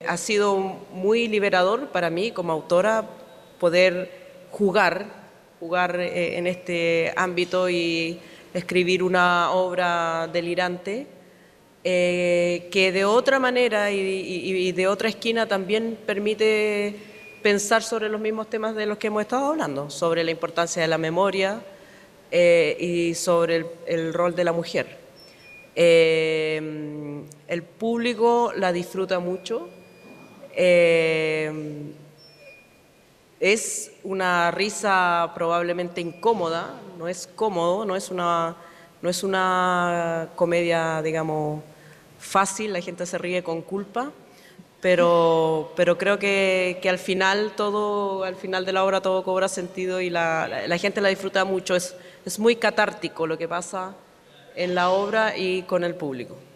ha sido muy liberador para mí como autora poder jugar en este ámbito y escribir una obra delirante que de otra manera y de otra esquina también permite pensar sobre los mismos temas de los que hemos estado hablando, sobre la importancia de la memoria y sobre el rol de la mujer. El público la disfruta mucho. Es una risa probablemente incómoda, no es cómodo, no es una comedia, digamos, fácil, la gente se ríe con culpa, pero creo que al final al final de la obra todo cobra sentido y la gente la disfruta mucho. Es muy catártico lo que pasa en la obra y con el público.